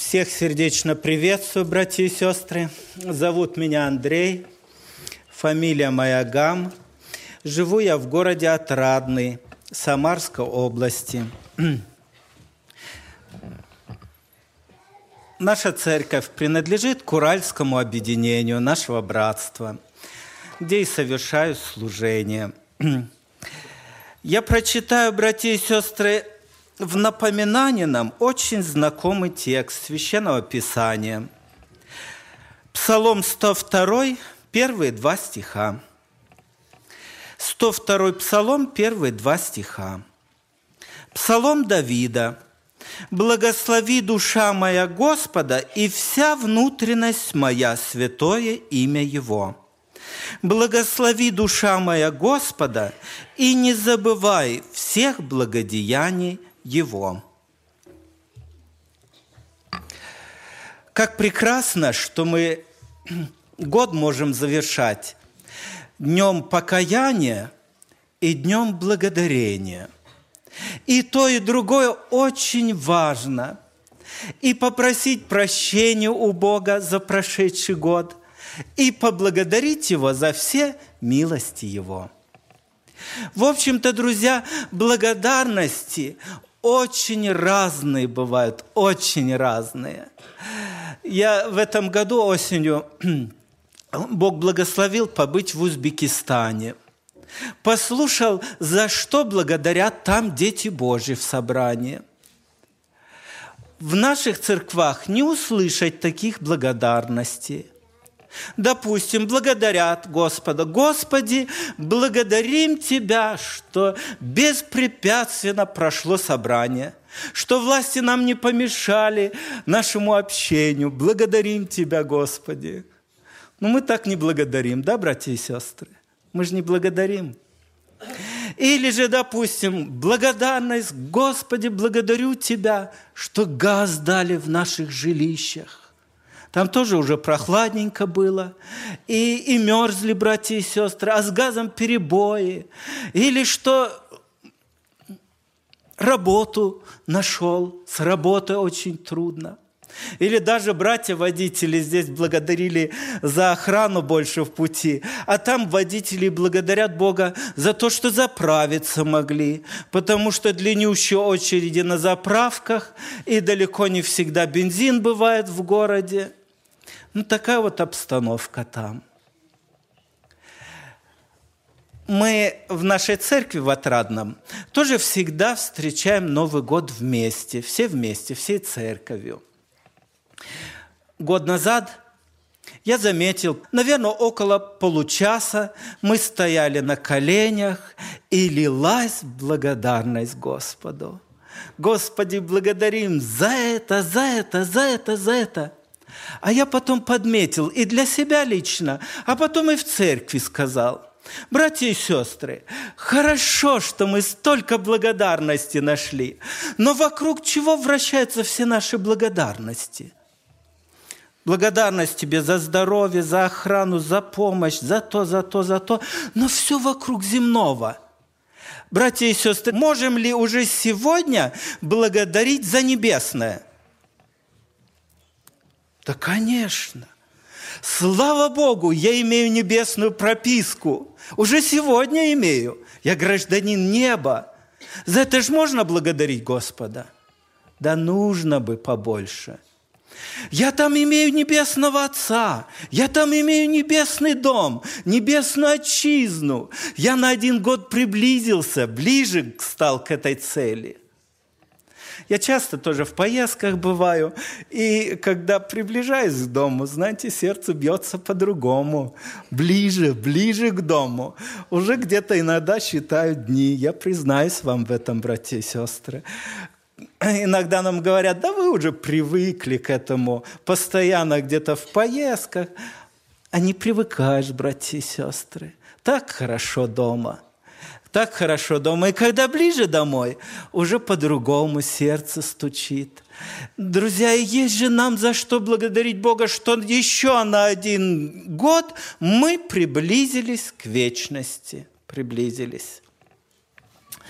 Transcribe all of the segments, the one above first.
Всех сердечно приветствую, братья и сестры. Зовут меня Андрей, фамилия моя Гам. Живу я в городе Отрадный, Самарской области. Наша церковь принадлежит к Уральскому объединению нашего братства, где и совершаю служение. Я прочитаю, братья и сестры, в напоминание нам очень знакомый текст Священного Писания. Псалом 102, первые 2 стиха. 102 Псалом, первые 2 стиха. Псалом Давида. «Благослови, душа моя, Господа, и вся внутренность моя, святое имя Его. Благослови, душа моя, Господа, и не забывай всех благодеяний Его». Как прекрасно, что мы год можем завершать днем покаяния и днем благодарения. И то, и другое очень важно. И попросить прощения у Бога за прошедший год, и поблагодарить Его за все милости Его. В общем-то, друзья, благодарности очень разные бывают, очень разные. Я в этом году осенью, Бог благословил побыть в Узбекистане. Послушал, за что благодарят там дети Божьи в собрании. В наших церквах не услышать таких благодарностей. Допустим, благодарят Господа. «Господи, благодарим Тебя, что беспрепятственно прошло собрание, что власти нам не помешали нашему общению. Благодарим Тебя, Господи». Но мы так не благодарим, да, братья и сестры? Мы же не благодарим. Или же, допустим, благодарность: «Господи, благодарю Тебя, что газ дали в наших жилищах». Там тоже уже прохладненько было, и мерзли братья и сестры, а с газом перебои. Или что работу нашел, с работой очень трудно. Или даже братья-водители здесь благодарили за охрану больше в пути, а там водители благодарят Бога за то, что заправиться могли, потому что длиннющие очереди на заправках, и далеко не всегда бензин бывает в городе. Ну, такая вот обстановка там. Мы в нашей церкви в Отрадном тоже всегда встречаем Новый год вместе, всей церковью. Год назад я заметил, наверное, около получаса мы стояли на коленях, и лилась благодарность Господу. «Господи, благодарим за это, за это, за это, за это». А я потом подметил и для себя лично, а потом и в церкви сказал: братья и сестры, хорошо, что мы столько благодарности нашли, но вокруг чего вращаются все наши благодарности? Благодарность тебе за здоровье, за охрану, за помощь, за то, но все вокруг земного. Братья и сестры, можем ли уже сегодня благодарить за небесное? Да, конечно. Слава Богу, я имею небесную прописку. Уже сегодня имею. Я гражданин неба. За это же можно благодарить Господа? Да нужно бы побольше. Я там имею небесного Отца, я там имею небесный дом, небесную отчизну. Я на 1 год приблизился, ближе стал к этой цели. Я часто тоже в поездках бываю, и когда приближаюсь к дому, знаете, сердце бьется по-другому, ближе к дому. Уже где-то иногда считаю дни, я признаюсь вам в этом, братья и сестры. Иногда нам говорят: да вы уже привыкли к этому, постоянно где-то в поездках. А не привыкаешь, братья и сестры. Так хорошо дома. Так хорошо дома. И когда ближе домой, уже по-другому сердце стучит. Друзья, и есть же нам за что благодарить Бога, что еще на 1 год мы приблизились к вечности. Приблизились.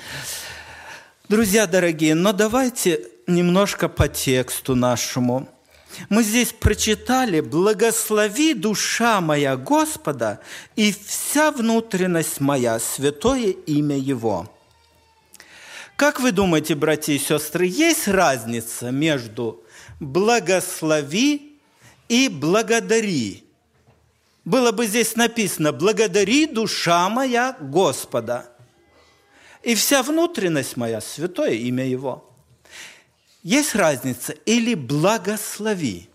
Друзья дорогие, но давайте немножко по тексту нашему. Мы здесь прочитали: «Благослови, душа моя, Господа, и вся внутренность моя, святое имя Его». Как вы думаете, братья и сестры, есть разница между «благослови» и «благодари»? Было бы здесь написано: «Благодари, душа моя, Господа, и вся внутренность моя, святое имя Его». Есть разница? Или «благослови»?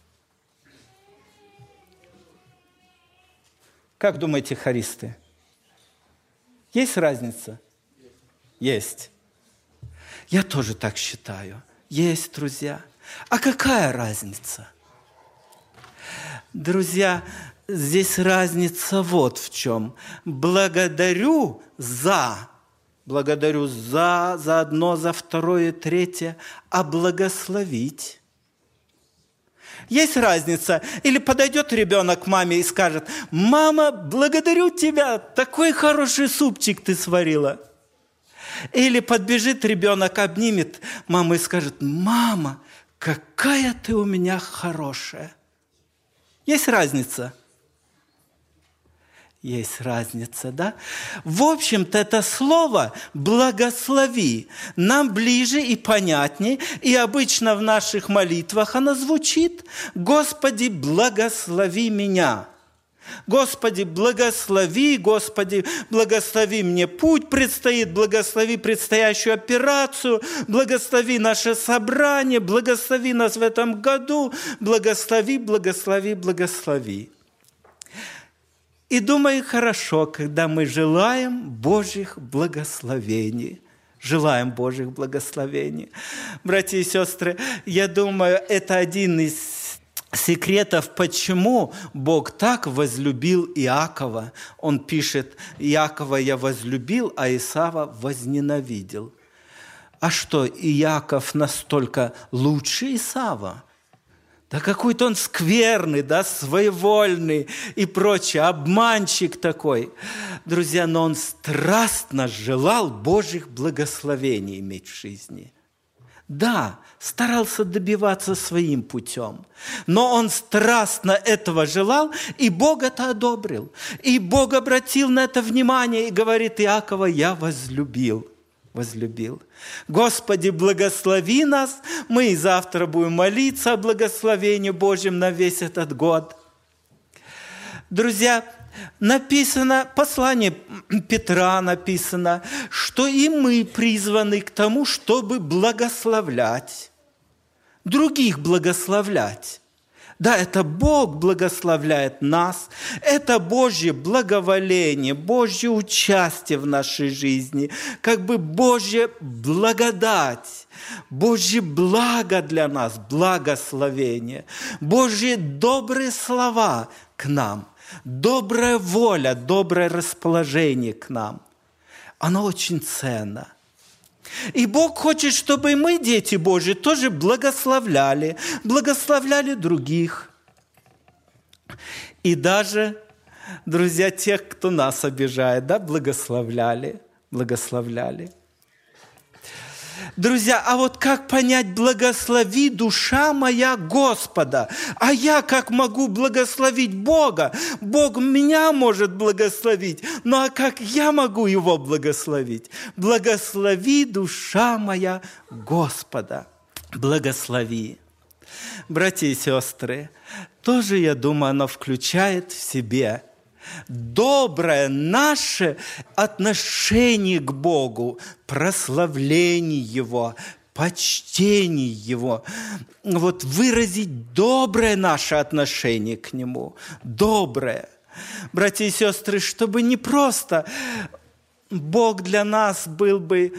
Как думаете, хористы? Есть разница? Есть. Я тоже так считаю. Есть, друзья. А какая разница? Друзья, здесь разница вот в чем. Благодарю за одно, за второе, третье, а благословить. Есть разница. Или подойдет ребенок к маме и скажет: «Мама, благодарю тебя, такой хороший супчик ты сварила». Или подбежит ребенок, обнимет маму и скажет: «Мама, какая ты у меня хорошая». Есть разница? Есть разница, да? В общем-то, это слово «благослови» нам ближе и понятнее, и обычно в наших молитвах оно звучит: «Господи, благослови меня». Господи, благослови, Господи, благослови мне путь предстоит, благослови предстоящую операцию, благослови наше собрание, благослови нас в этом году, благослови, благослови, благослови. И думаю, хорошо, когда мы желаем Божьих благословений. Желаем Божьих благословений. Братья и сестры, я думаю, это один из секретов, почему Бог так возлюбил Иакова. Он пишет: «Иакова я возлюбил, а Исава возненавидел». А что, Иаков настолько лучше Исава? Да какой-то он скверный, да, своевольный и прочее, обманщик такой. Друзья, но он страстно желал Божьих благословений иметь в жизни. Да, старался добиваться своим путем, но он страстно этого желал, и Бог это одобрил. И Бог обратил на это внимание и говорит: «Иакова я возлюбил». Господи, благослови нас. Мы и завтра будем молиться о благословении Божьем на весь этот год. Друзья, написано, послание Петра написано, что и мы призваны к тому, чтобы благословлять, других благословлять. Да, это Бог благословляет нас, это Божье благоволение, Божье участие в нашей жизни, как бы Божья благодать, Божье благо для нас, благословение, Божьи добрые слова к нам, добрая воля, доброе расположение к нам. Оно очень ценно. И Бог хочет, чтобы мы, дети Божьи, тоже благословляли других. И даже, друзья, тех, кто нас обижает, да, благословляли. Друзья, а вот как понять «благослови, душа моя, Господа»? А я как могу благословить Бога? Бог меня может благословить, ну а как я могу Его благословить? «Благослови, душа моя, Господа». Благослови. Братья и сестры, тоже, я думаю, оно включает в себе доброе наше отношение к Богу, прославление Его, почтение Его. Вот выразить доброе наше отношение к Нему. Доброе. Братья и сестры, чтобы не просто Бог для нас был бы,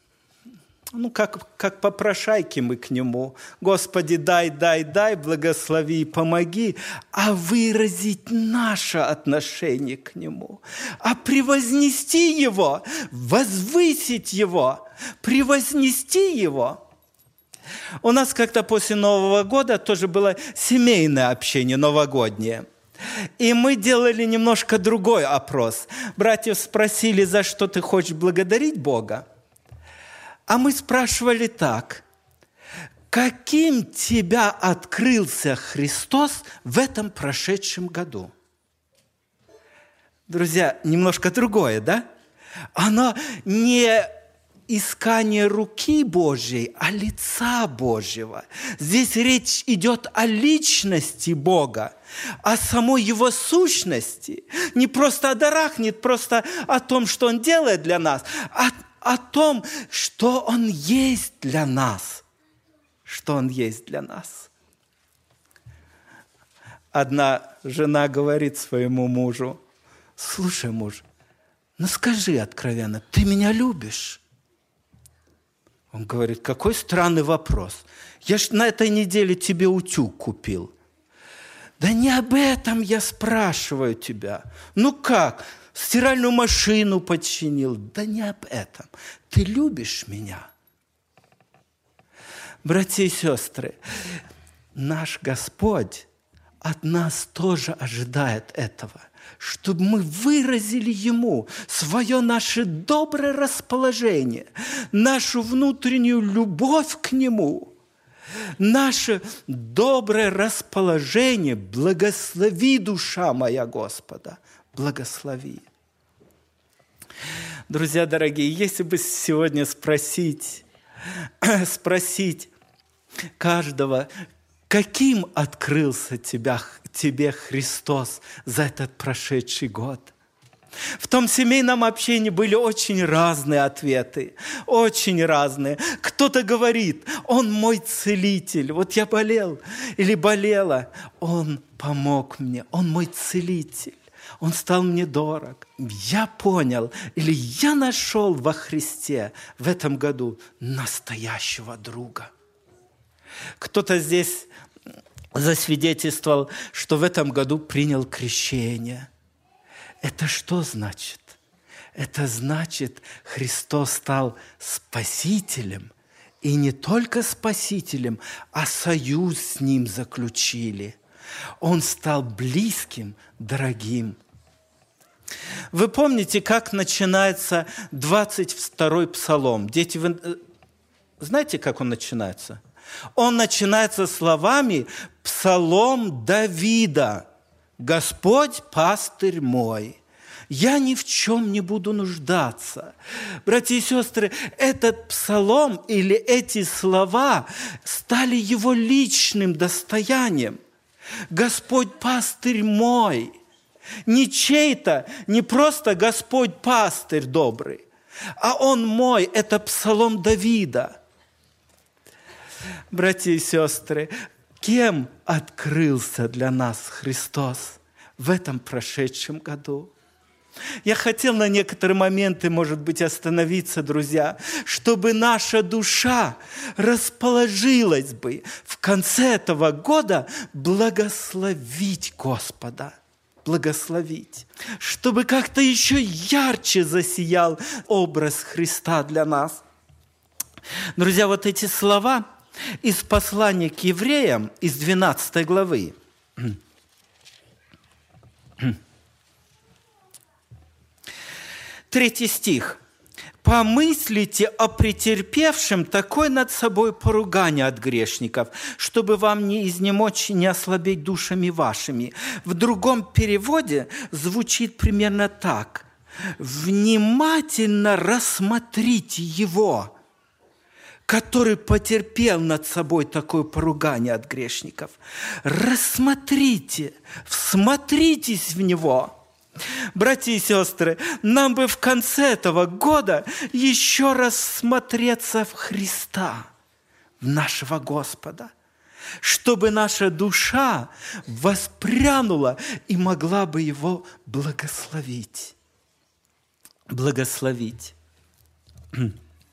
как попрошайки мы к Нему. Господи, дай, благослови и помоги, а выразить наше отношение к Нему, а превознести Его, возвысить Его, превознести Его. У нас как-то после Нового года тоже было семейное общение новогоднее. И мы делали немножко другой опрос. Братьев спросили, за что ты хочешь благодарить Бога? А мы спрашивали так: каким тебя открылся Христос в этом прошедшем году? Друзья, немножко другое, да? Оно не искание руки Божьей, а лица Божьего. Здесь речь идет о личности Бога, о самой Его сущности. Не просто о дарах, не просто о том, что Он делает для нас, а о том, что Он есть для нас. Что Он есть для нас. Одна жена говорит своему мужу: слушай, муж, ну скажи откровенно, ты меня любишь? Он говорит: какой странный вопрос. Я ж на этой неделе тебе утюг купил. Да не об этом я спрашиваю тебя. Ну как? Стиральную машину починил. Да не об этом. Ты любишь меня? Братья и сестры, наш Господь от нас тоже ожидает этого, чтобы мы выразили Ему свое наше доброе расположение, нашу внутреннюю любовь к Нему, наше доброе расположение. Благослови, душа моя, Господа, благослови. Друзья дорогие, если бы сегодня спросить каждого, каким открылся тебе Христос за этот прошедший год? В том семейном общении были очень разные ответы, очень разные. Кто-то говорит: Он мой целитель, вот я болел или болела, Он помог мне, Он мой целитель, Он стал мне дорог. Я понял или я нашел во Христе в этом году настоящего друга. Кто-то здесь засвидетельствовал, что в этом году принял крещение. Это что значит? Это значит, Христос стал спасителем. И не только спасителем, а союз с Ним заключили. Он стал близким, дорогим. Вы помните, как начинается 22-й псалом? Дети, вы знаете, как он начинается? Он начинается словами «Псалом Давида». «Господь пастырь мой, я ни в чем не буду нуждаться». Братья и сестры, этот псалом или эти слова стали его личным достоянием. «Господь пастырь мой». Не чей-то, не просто Господь пастырь добрый, а Он мой. Это псалом Давида. Братья и сестры, кем открылся для нас Христос в этом прошедшем году? Я хотел на некоторые моменты, может быть, остановиться, друзья, чтобы наша душа расположилась бы в конце этого года благословить Господа. Благословить, чтобы как-то еще ярче засиял образ Христа для нас. Друзья, вот эти слова из послания к евреям, из 12 главы. 3 стих. «Помыслите о претерпевшем такое над собой поругание от грешников, чтобы вам не изнемочь, не ослабеть душами вашими». В другом переводе звучит примерно так. «Внимательно рассмотрите его, который потерпел над собой такое поругание от грешников». Рассмотрите, всмотритесь в него. Братья и сестры, нам бы в конце этого года еще раз смотреться в Христа, в нашего Господа, чтобы наша душа воспрянула и могла бы Его благословить. Благословить. В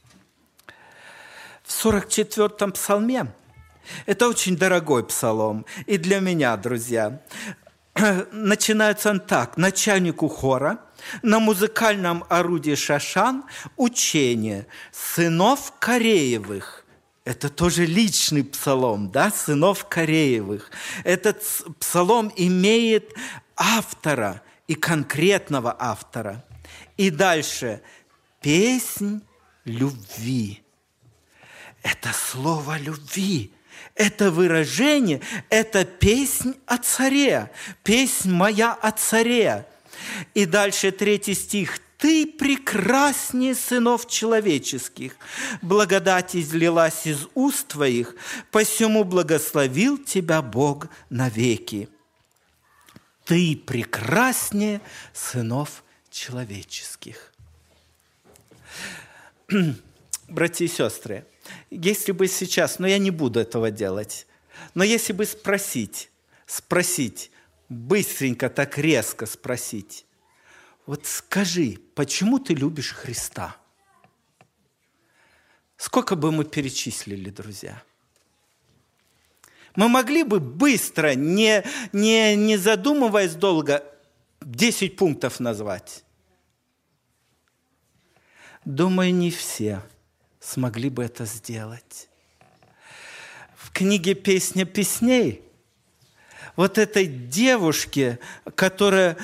44-м псалме, это очень дорогой псалом, и для меня, друзья, начинается он так. Начальнику хора на музыкальном орудии шашан учение сынов Кореевых. Это тоже личный псалом, да, сынов Кореевых. Этот псалом имеет автора и конкретного автора. И дальше песнь любви. это слово любви, это выражение, это песнь о царе, песнь моя о царе. И дальше 3 стих. «Ты прекраснее сынов человеческих, благодать излилась из уст твоих, посему благословил тебя Бог навеки». Ты прекраснее сынов человеческих. Братья и сестры, если бы сейчас, но я не буду этого делать, но если бы спросить, быстренько, так резко спросить, вот скажи, почему ты любишь Христа? Сколько бы мы перечислили, друзья? Мы могли бы быстро, не задумываясь долго, 10 пунктов назвать. Думаю, не все смогли бы это сделать. В книге «Песня песней» вот этой девушке, которая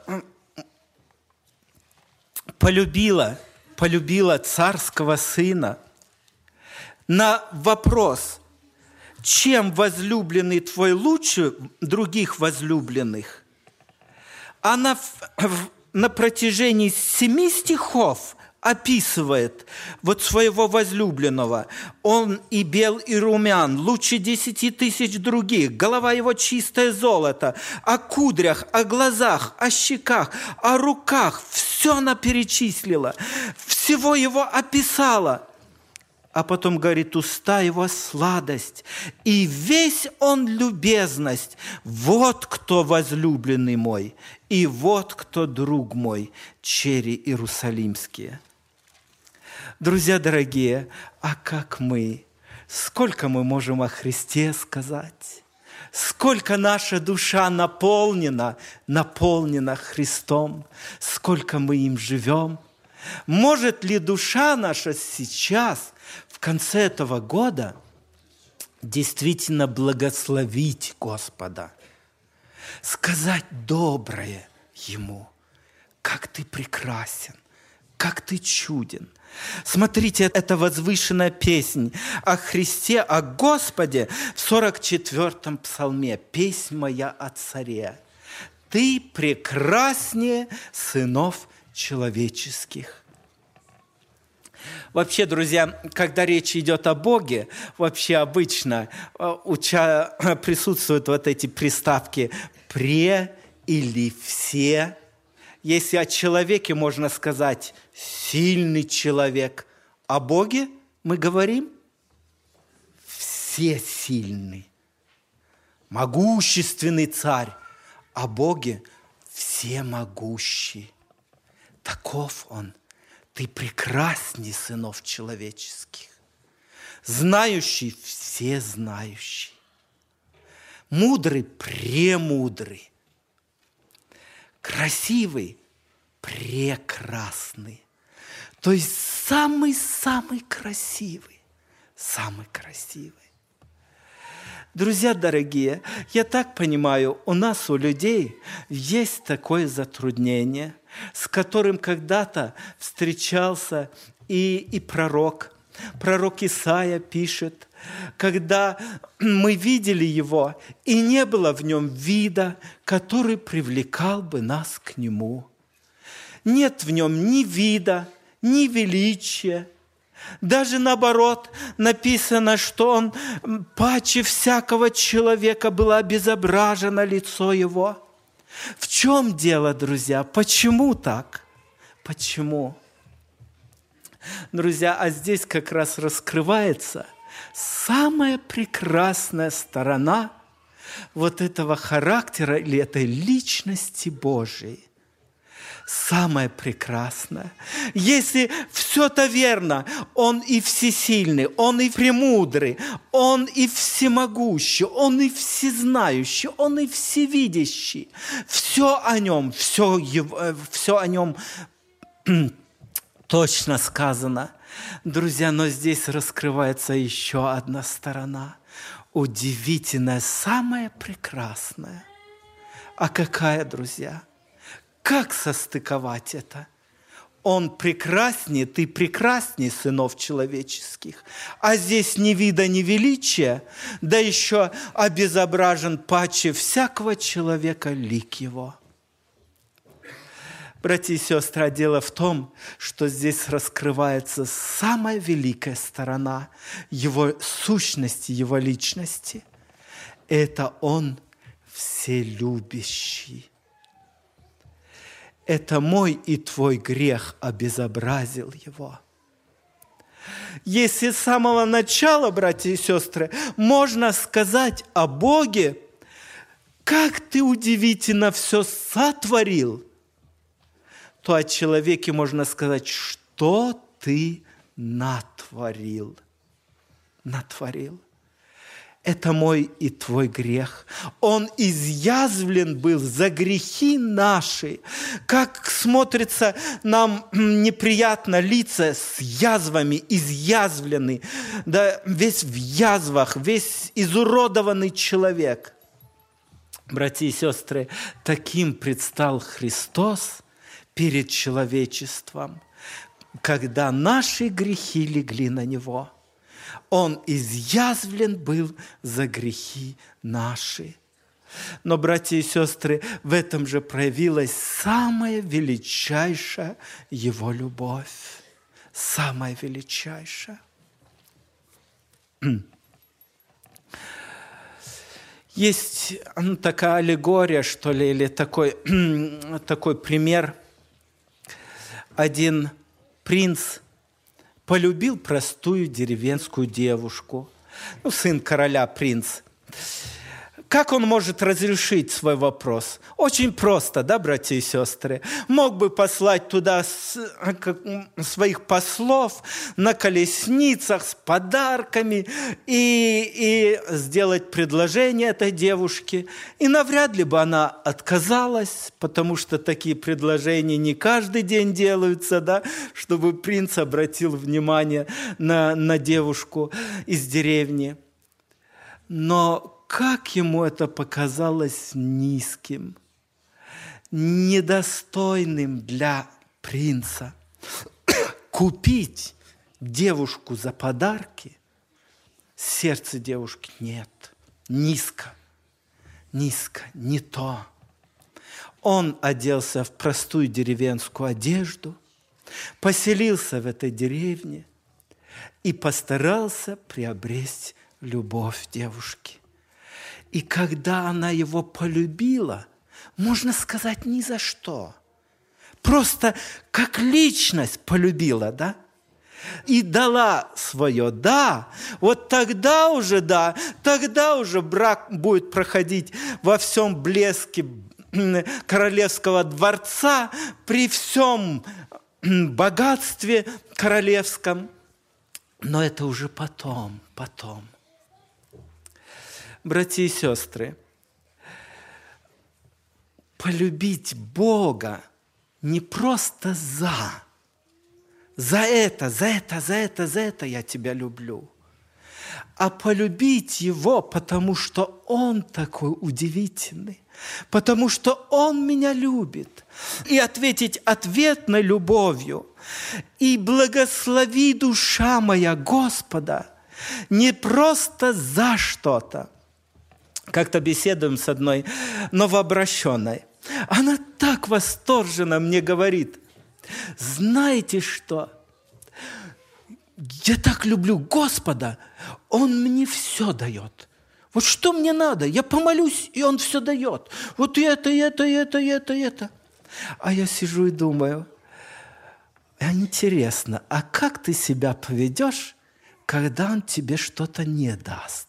полюбила царского сына, на вопрос, чем возлюбленный твой лучше других возлюбленных, она на протяжении 7 стихов описывает вот своего возлюбленного. Он и бел, и румян, лучше 10 тысяч других, голова его чистое золото, о кудрях, о глазах, о щеках, о руках. Все она перечислила, всего его описала. А потом говорит, уста его сладость, и весь он любезность. Вот кто возлюбленный мой, и вот кто друг мой, чери иерусалимские. Друзья дорогие, а как мы, сколько мы можем о Христе сказать? Сколько наша душа наполнена Христом, сколько мы им живем. Может ли душа наша сейчас, в конце этого года, действительно благословить Господа, сказать доброе Ему, как ты прекрасен, как ты чуден. Смотрите, это возвышенная песнь о Христе, о Господе в 44-м псалме. «Песнь моя о царе. Ты прекраснее сынов человеческих». Вообще, друзья, когда речь идет о Боге, вообще обычно присутствуют вот эти приставки «пре» или «все». Если о человеке можно сказать «сильный человек», о Боге мы говорим «всесильный», «могущественный царь», о Боге «всемогущий». Таков Он. Ты прекрасней сынов человеческих, знающий всезнающий, мудрый премудрый, красивый прекрасный. То есть самый-самый красивый, самый красивый. Друзья дорогие, я так понимаю, у нас, у людей, есть такое затруднение, с которым когда-то встречался и пророк. Пророк Исаия пишет, когда мы видели его, и не было в нем вида, который привлекал бы нас к нему. Нет в нем ни вида, ни величия. Даже наоборот, написано, что он паче всякого человека было обезображено лицо его. В чем дело, друзья? Почему так? Почему? Друзья, а здесь как раз раскрывается самая прекрасная сторона вот этого характера или этой личности Божией. Самое прекрасное. Если все-то верно, Он и всесильный, Он и премудрый, Он и всемогущий, Он и всезнающий, Он и всевидящий. Все о Нем, все о Нем точно сказано. Друзья, но здесь раскрывается еще одна сторона. Удивительная, самая прекрасная. А какая, друзья? Как состыковать это? Он прекраснее, ты прекраснее сынов человеческих. А здесь ни вида, ни величия, да еще обезображен паче всякого человека лик его. Братья и сестры, дело в том, что здесь раскрывается самая великая сторона его сущности, его личности. Это он вселюбящий. Это мой и твой грех обезобразил его. Если с самого начала, братья и сестры, можно сказать о Боге, как ты удивительно все сотворил, то о человеке можно сказать, что ты натворил. Натворил. Это мой и твой грех. Он изъязвлен был за грехи наши. Как смотрится нам неприятно лица с язвами, изъязвлены, да, весь в язвах, весь изуродованный человек. Братья и сестры, таким предстал Христос перед человечеством, когда наши грехи легли на Него. Он изъязвлен был за грехи наши. Но, братья и сестры, в этом же проявилась самая величайшая Его любовь. Самая величайшая. Есть такая аллегория, что ли, или такой пример. Один принц полюбил простую деревенскую девушку. Сын короля, принц. Как он может разрешить свой вопрос? Очень просто, да, братья и сестры? Мог бы послать туда своих послов на колесницах с подарками и сделать предложение этой девушке. И навряд ли бы она отказалась, потому что такие предложения не каждый день делаются, да, чтобы принц обратил внимание на девушку из деревни. Но как ему это показалось низким, недостойным для принца. Купить девушку за подарки, сердце девушки нет, низко, не то. Он оделся в простую деревенскую одежду, поселился в этой деревне и постарался приобрести любовь девушки. И когда она его полюбила, можно сказать, ни за что. Просто как личность полюбила, да? И дала свое «да», вот тогда уже брак будет проходить во всем блеске королевского дворца, при всем богатстве королевском. Но это уже потом. Братья и сестры, полюбить Бога не просто за это я тебя люблю, а полюбить Его, потому что Он такой удивительный, потому что Он меня любит, и ответить ответной любовью. И благослови, душа моя, Господа, не просто за что-то. Как-то беседуем с одной новообращенной. Она так восторженно мне говорит: знаете что? Я так люблю Господа, Он мне все дает. Вот что мне надо? Я помолюсь, и Он все дает. Вот это. А я сижу и думаю, интересно, а как ты себя поведешь, когда Он тебе что-то не даст?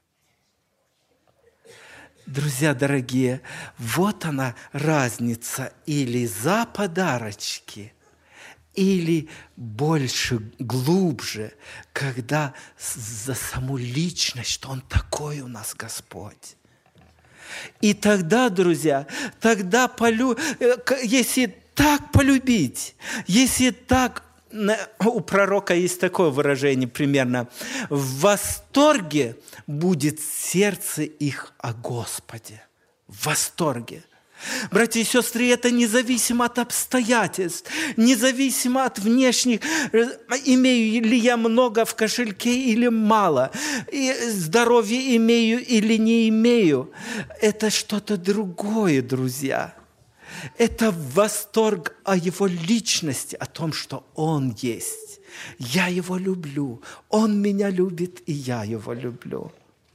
Друзья дорогие, вот она разница: или за подарочки, или больше, глубже, когда за саму личность, что Он такой у нас Господь. И тогда, друзья, если так полюбить, если так, у пророка есть такое выражение примерно: в восторге будет сердце их о Господе. В восторге. Братья и сестры, это независимо от обстоятельств, независимо от внешних, имею ли я много в кошельке или мало, и здоровье имею или не имею. Это что-то другое, друзья. Это восторг о Его личности, о том, что Он есть. Я Его люблю, Он меня любит, и я Его люблю.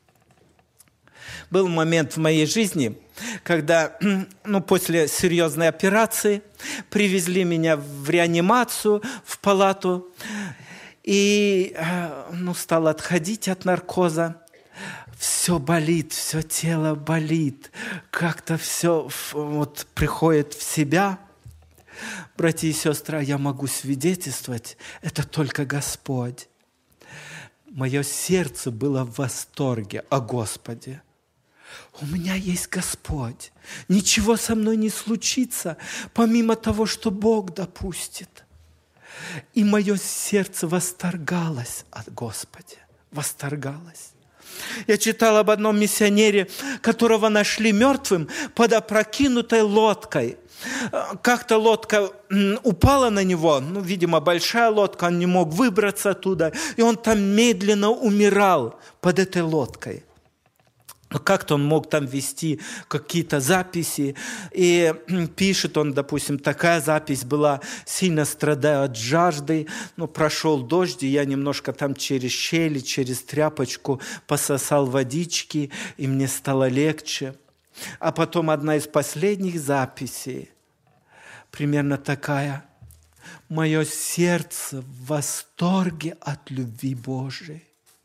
Был момент в моей жизни, когда после серьезной операции привезли меня в реанимацию, в палату, и стал отходить от наркоза. Все болит, все тело болит, как-то все приходит в себя. Братья и сестры, я могу свидетельствовать, это только Господь. Мое сердце было в восторге о Господе. У меня есть Господь. Ничего со мной не случится, помимо того, что Бог допустит. И мое сердце восторгалось от Господа. Восторгалось. Я читал об одном миссионере, которого нашли мертвым под опрокинутой лодкой. Как-то лодка упала на него, видимо, большая лодка, он не мог выбраться оттуда, и он там медленно умирал под этой лодкой. Как-то он мог там вести какие-то записи, и пишет он, допустим, такая запись была: «Сильно страдаю от жажды, прошел дождь, и я немножко там через щели, через тряпочку пососал водички, и мне стало легче». А потом одна из последних записей, примерно такая: «Мое сердце в восторге от любви Божией».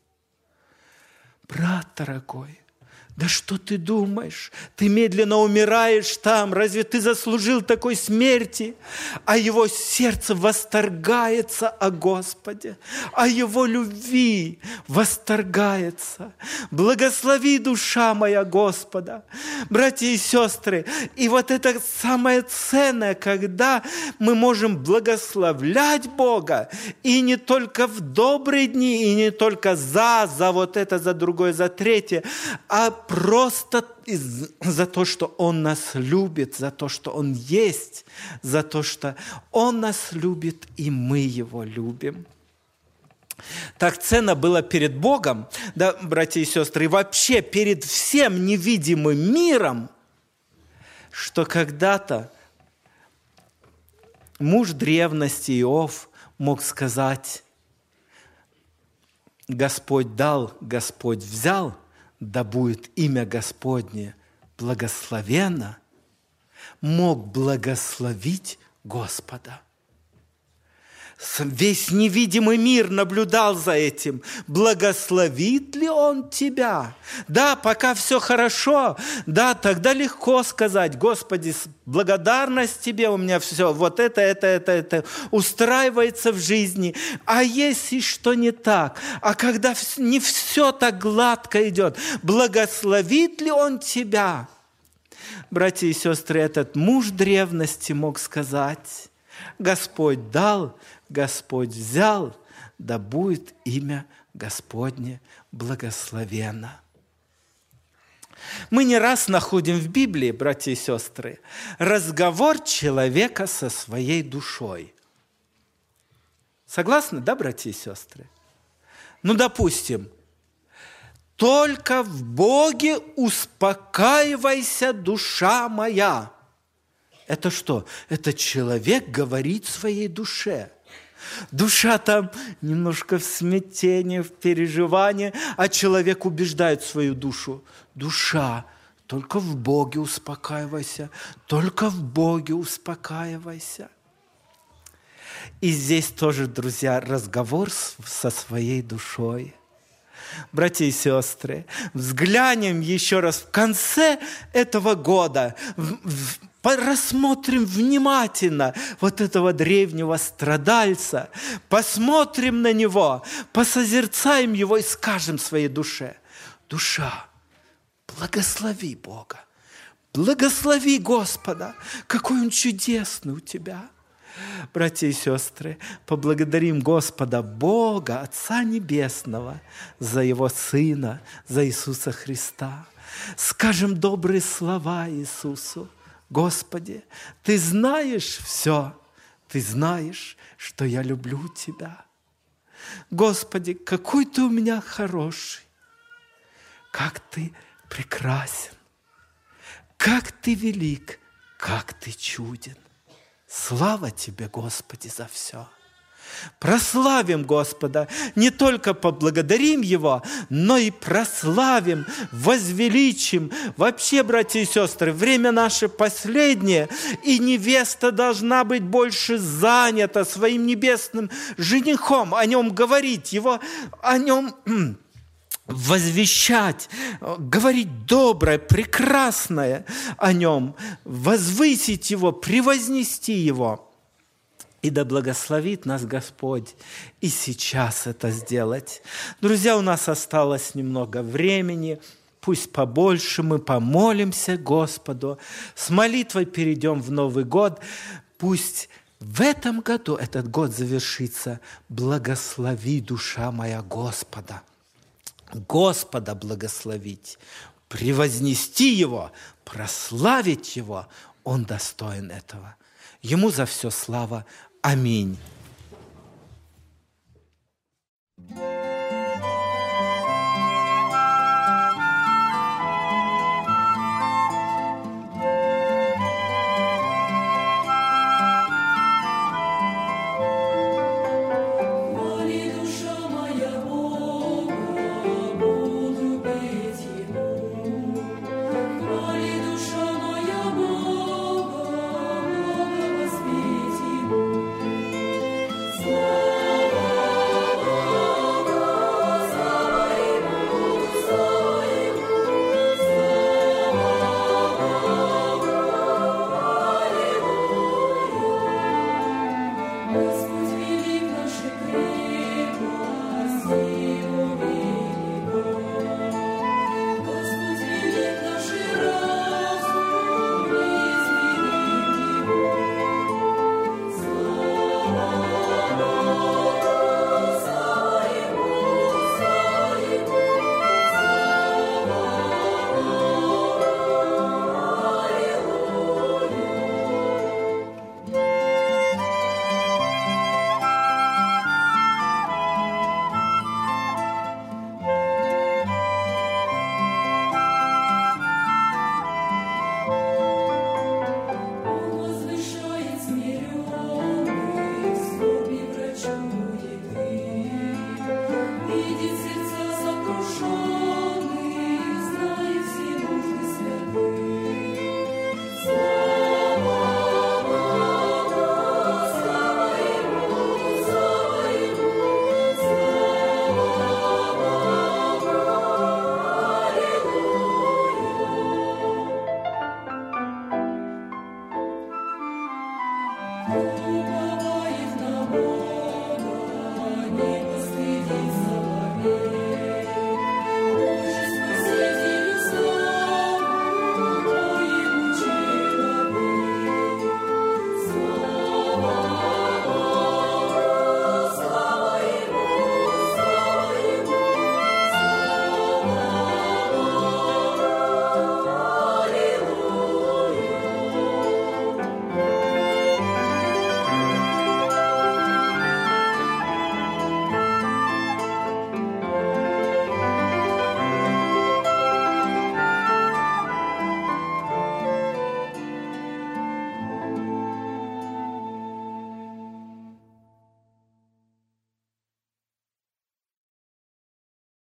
Брат дорогой, да что ты думаешь? Ты медленно умираешь там. Разве ты заслужил такой смерти? А его сердце восторгается о Господе, о Его любви восторгается. Благослови, душа моя, Господа. Братья и сестры, и вот это самое ценное, когда мы можем благословлять Бога, и не только в добрые дни, и не только за вот это, за другое, за третье, а просто за то, что Он нас любит, за то, что Он есть, за то, что Он нас любит, и мы Его любим. Так ценно было перед Богом, да, братья и сестры, и вообще перед всем невидимым миром, что когда-то муж древности Иов мог сказать: «Господь дал, Господь взял, да будет имя Господне благословенно», мог благословить Господа. Весь невидимый мир наблюдал за этим. Благословит ли Он тебя? Да, пока все хорошо, да, тогда легко сказать: «Господи, благодарность Тебе, у меня все, вот это устраивается в жизни». А если что не так? А когда не все так гладко идет, благословит ли Он тебя? Братья и сестры, этот муж древности мог сказать: «Господь дал, Господь взял, да будет имя Господне благословенно». Мы не раз находим в Библии, братья и сестры, разговор человека со своей душой. Согласны, да, братья и сестры? Допустим, «Только в Боге успокаивайся, душа моя». Это что? Это человек говорит своей душе. Душа там немножко в смятении, в переживании, а человек убеждает свою душу: «Душа, только в Боге успокаивайся, только в Боге успокаивайся». И здесь тоже, друзья, разговор со своей душой. Братья и сестры, взглянем еще раз в конце этого года, рассмотрим внимательно вот этого древнего страдальца, посмотрим на него, посозерцаем его и скажем своей душе: «Душа, благослови Бога, благослови Господа, какой Он чудесный у тебя». Братья и сестры, поблагодарим Господа Бога, Отца Небесного, за Его Сына, за Иисуса Христа. Скажем добрые слова Иисусу: Господи, Ты знаешь все, Ты знаешь, что я люблю Тебя. Господи, какой Ты у меня хороший, как Ты прекрасен, как Ты велик, как Ты чуден. Слава Тебе, Господи, за все. Прославим Господа, не только поблагодарим Его, но и прославим, возвеличим. Вообще, братья и сестры, время наше последнее, и невеста должна быть больше занята своим небесным женихом, о нем говорить, его, о нем возвещать, говорить доброе, прекрасное о нем, возвысить его, превознести его. И да благословит нас Господь и сейчас это сделать. Друзья, у нас осталось немного времени. Пусть побольше мы помолимся Господу. С молитвой перейдем в Новый год. Пусть в этом году этот год завершится. Благослови, душа моя, Господа. Господа благословить, превознести Его, прославить Его. Он достоин этого. Ему за все слава. Аминь.